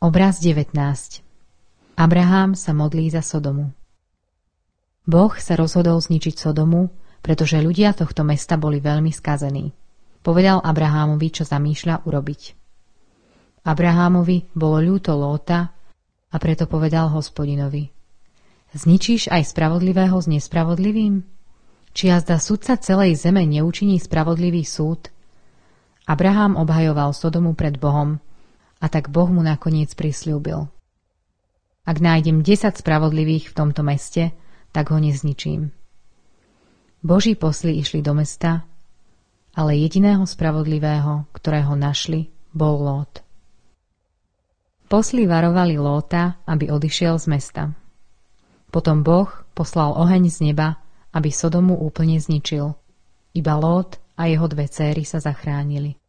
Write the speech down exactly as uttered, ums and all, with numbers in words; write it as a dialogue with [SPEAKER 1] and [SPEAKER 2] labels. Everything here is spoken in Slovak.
[SPEAKER 1] Obraz devätnásť. Abraham sa modlí za Sodomu. Boh sa rozhodol zničiť Sodomu, pretože ľudia tohto mesta boli veľmi skazení. Povedal Abrahámovi, čo zamýšľa urobiť. Abrahámovi bolo ľúto Lóta a preto povedal Hospodinovi: Zničíš aj spravodlivého s nespravodlivým? Či jazda sudca celej zeme neučiní spravodlivý súd? Abraham obhajoval Sodomu pred Bohom a tak Boh mu nakoniec prisľúbil: Ak nájdem desať spravodlivých v tomto meste, tak ho nezničím. Boží posly išli do mesta, ale jediného spravodlivého, ktorého našli, bol Lót. Posly varovali Lóta, aby odišiel z mesta. Potom Boh poslal oheň z neba, aby Sodomu úplne zničil. Iba Lót a jeho dve céry sa zachránili.